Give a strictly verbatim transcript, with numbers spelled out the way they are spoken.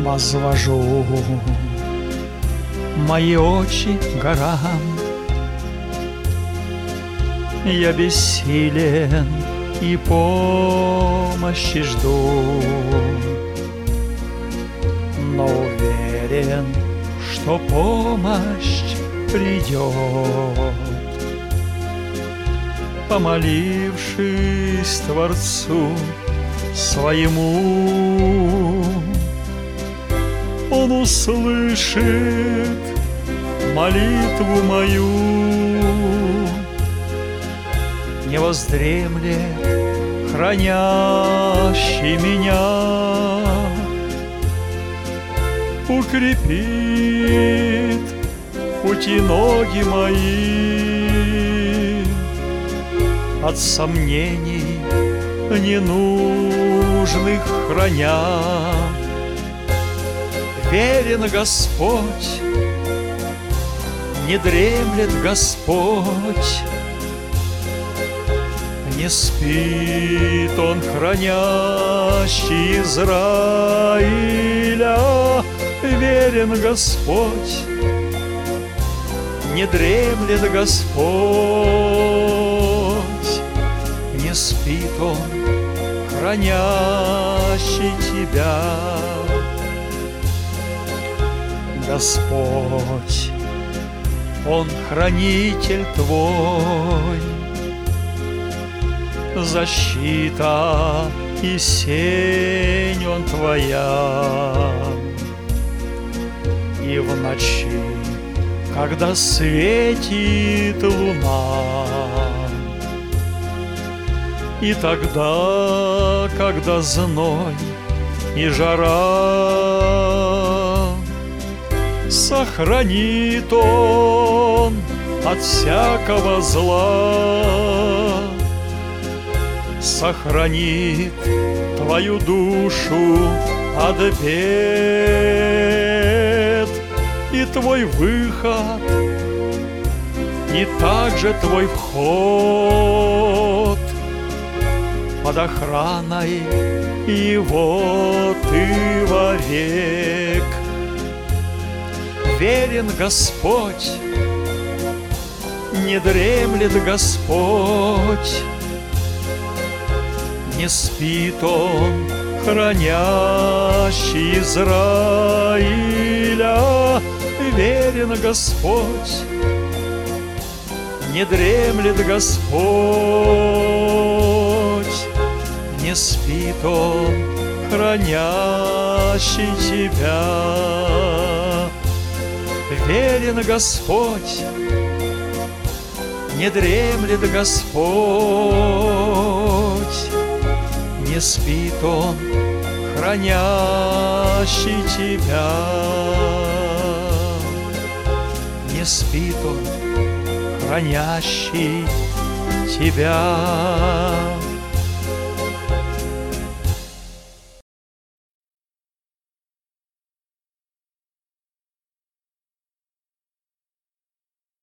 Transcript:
возвожу мои очи к горам. Я бессилен и помощи жду, но уверен, что помощь придет. Помолившись Творцу своему, Он услышит молитву мою. Не воздремлет хранящий меня, укрепит пути ноги мои, от сомнений ненужных храня. Верен Господь, не дремлет Господь, не спит Он, хранящий Израиля. Верен Господь, не дремлет Господь, не спит Он, хранящий тебя. Господь, Он хранитель твой, защита и сень Он твоя. И в ночи, когда светит луна, и тогда, когда зной и жара, сохранит Он от всякого зла, сохранит твою душу от бед, и твой выход, и также твой вход под охраной Его ты вовек. Верен Господь, не дремлет Господь, не спит Он, хранящий Израиля. Верен Господь, не дремлет Господь, не спит Он, хранящий тебя. Верен Господь, не дремлет Господь, не спит Он, хранящий тебя. Не спит Он, хранящий тебя.